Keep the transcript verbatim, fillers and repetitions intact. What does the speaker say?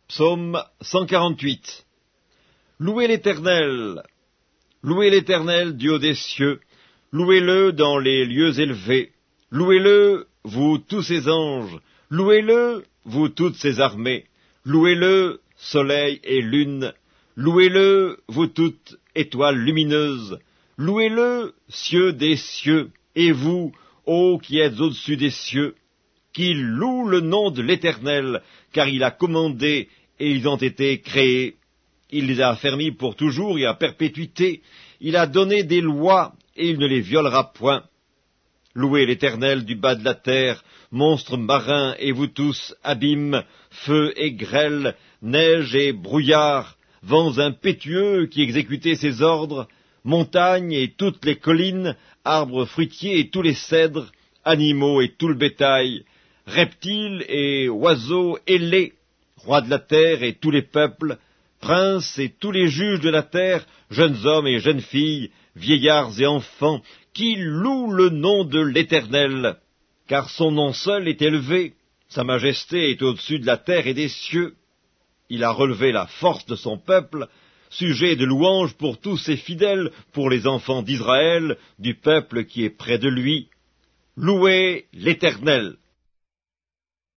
Psaume cent quarante-huit. Louez l'Éternel, louez l'Éternel, Dieu des cieux, louez-le dans les lieux élevés, louez-le, vous tous ses anges, louez-le, vous toutes ses armées, louez-le, soleil et lune, louez-le, vous toutes étoiles lumineuses, louez-le, cieux des cieux, et vous, ô qui êtes au-dessus des cieux, qu'il loue le nom de l'Éternel, car il a commandé, et ils ont été créés. Il les a affermis pour toujours et à perpétuité. Il a donné des lois, et il ne les violera point. Louez l'Éternel du bas de la terre, monstres marins, et vous tous, abîmes, feu et grêle, neige et brouillard, vents impétueux qui exécutez ses ordres, montagnes et toutes les collines, arbres fruitiers et tous les cèdres, animaux et tout le bétail, reptiles et oiseaux ailés, rois de la terre et tous les peuples, princes et tous les juges de la terre, jeunes hommes et jeunes filles, vieillards et enfants, qui louent le nom de l'Éternel, car son nom seul est élevé, sa majesté est au-dessus de la terre et des cieux. Il a relevé la force de son peuple, sujet de louange pour tous ses fidèles, pour les enfants d'Israël, du peuple qui est près de lui. Louez l'Éternel.